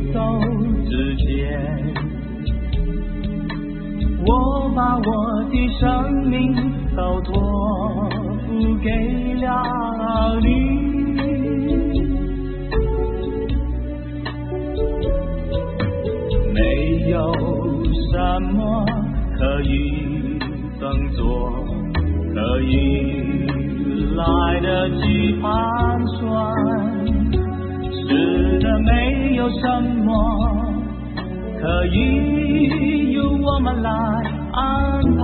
走之前，我把我的生命都托付给了你。没有什么可以等做，可以来得及盘算，是的，没有什么可以由我们来安排。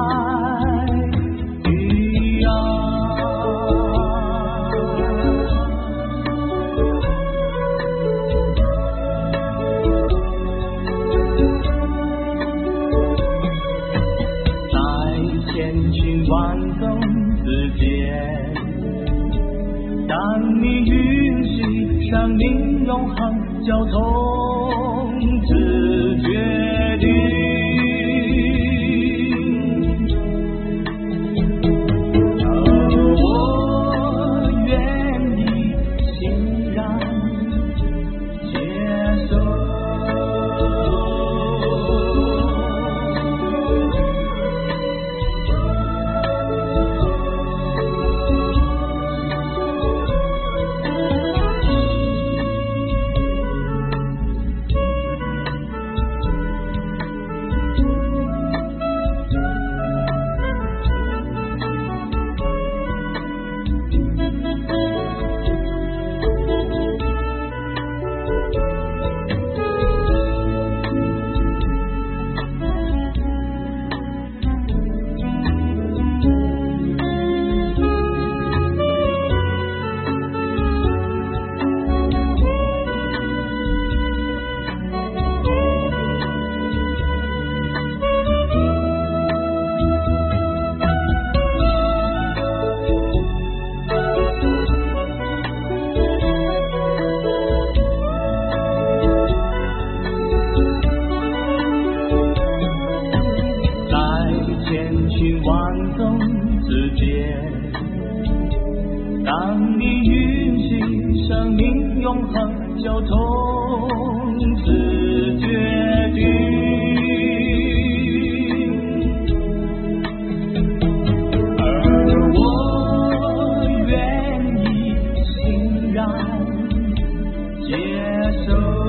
万种之间，当你允许生命永恒就从此决定，我愿意欣然接受。万种之间，当你允许生命永恒就从此决定，而我愿意欣然接受。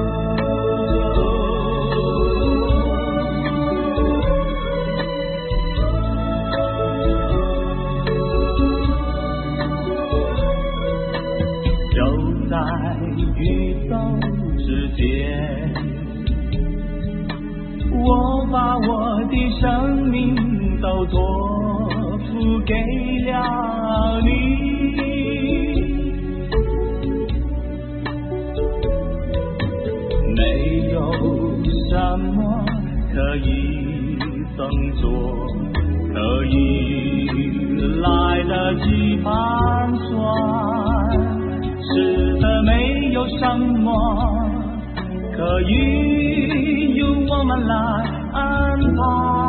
在宇宙之间，我把我的生命都托付给了你。没有什么可以等做，可以来得及盘算，是的，没有什么可以由我们来安排。